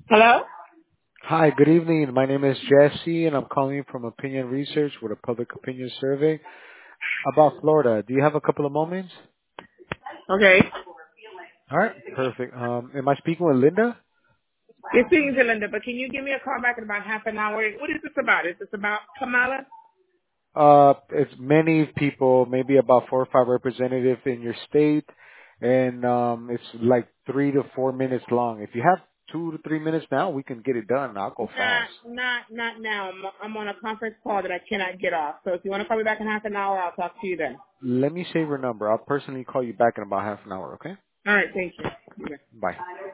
Hello? Hi, good evening. My name is Jesse, and I'm calling from Opinion Research with a public opinion survey about Florida. Do you have a couple of moments? Okay. All right, perfect. Am I speaking with Linda? You're speaking to Linda, but can you give me a call back in about half an hour? What is this about? Is this about Kamala? It's many people, maybe about 4 or 5 representatives in your state, and it's like 3 to 4 minutes long. If you have 2 to 3 minutes now, we can get it done. I'll go fast. Not now. I'm on a conference call that I cannot get off. So if you want to call me back in half an hour, I'll talk to you then. Let me save your number. I'll personally call you back in about half an hour, okay? All right. Thank you. Okay. Bye.